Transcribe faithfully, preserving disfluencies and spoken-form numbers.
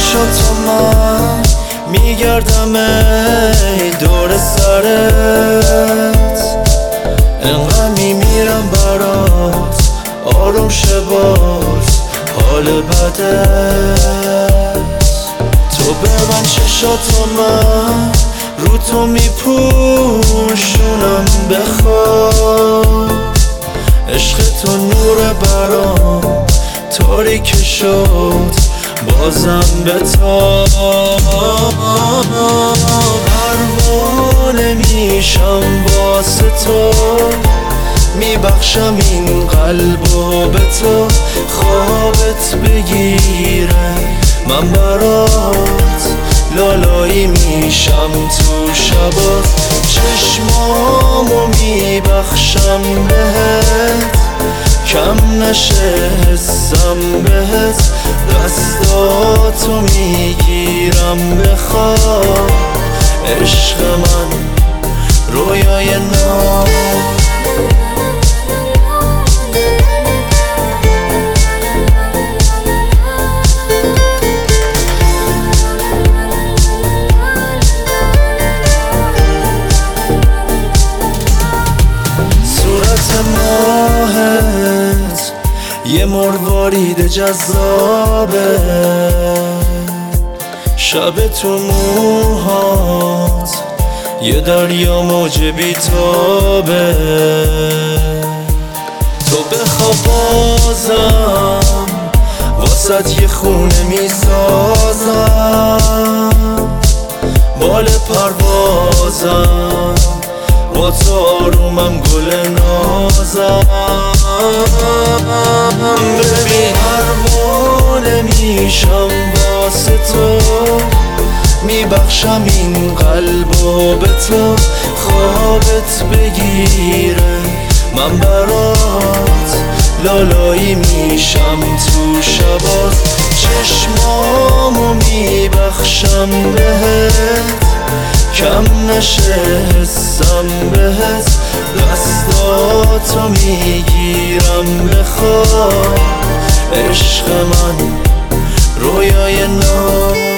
چشاتو من میگردم ای دور سرت، انقدر میمیرم برات آروم شه باز حال بدت. تو به من چشاتو من رو تو میپوشونم بخواب، عشق تو نور برام تاریک شد بازم بتاب. پروانه میشم واسه تو، میبخشم این قلبو به تو، خوابت بگیره من برات لالایی میشم تو شبات. چشمامو میبخشم بهت کم نشه حسم بهت، دستاتو میگیرم بخواب عشق من رویای نام. ماهت یه مروارید جذابه، شب تو موهات یه دریا موج بیتابه. تو بخواب بازم واسه یه خونه میسازم، بال پروازم با تو آرومم گل نازم. ببین پروانه میشم واسه تو، میبخشم این قلبو به تو، خوابت بگیره من برات لالایی میشم تو شبات. چشمامو میبخشم بهت کم نشه حسم بهت، دستاتو میگیرم بخواب عشق من رویای نام.